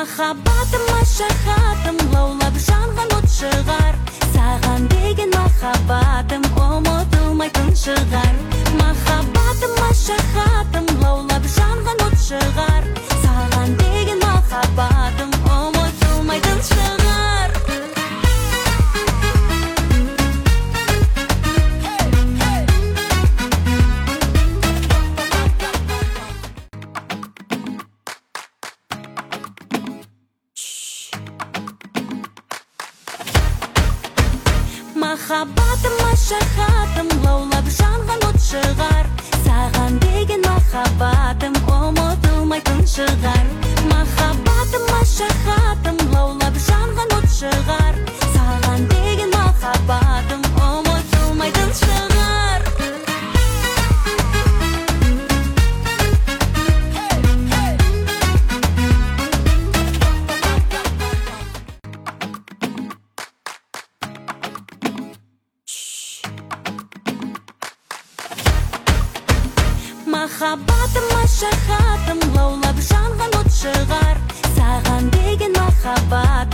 махаббатым машахатым лаулап жанған от шығар, саған деген махаббатым ұмытылмайтын шығар. Махаббатым машахатым лаулап жанған от шығар, саған деген махаббатым ұмытылмайтын шығар. Махаббатым машахатым лаулап жанған от шығар, саған деген махаббатым ұмытылмайтын шығар. Махаббатым машахатым лаулап жанған от шығар, саған деген махаббатым ұмытылмайтын шығар. Махаббатым машахатым лаулап жанған от шығар, саған деген махаббатым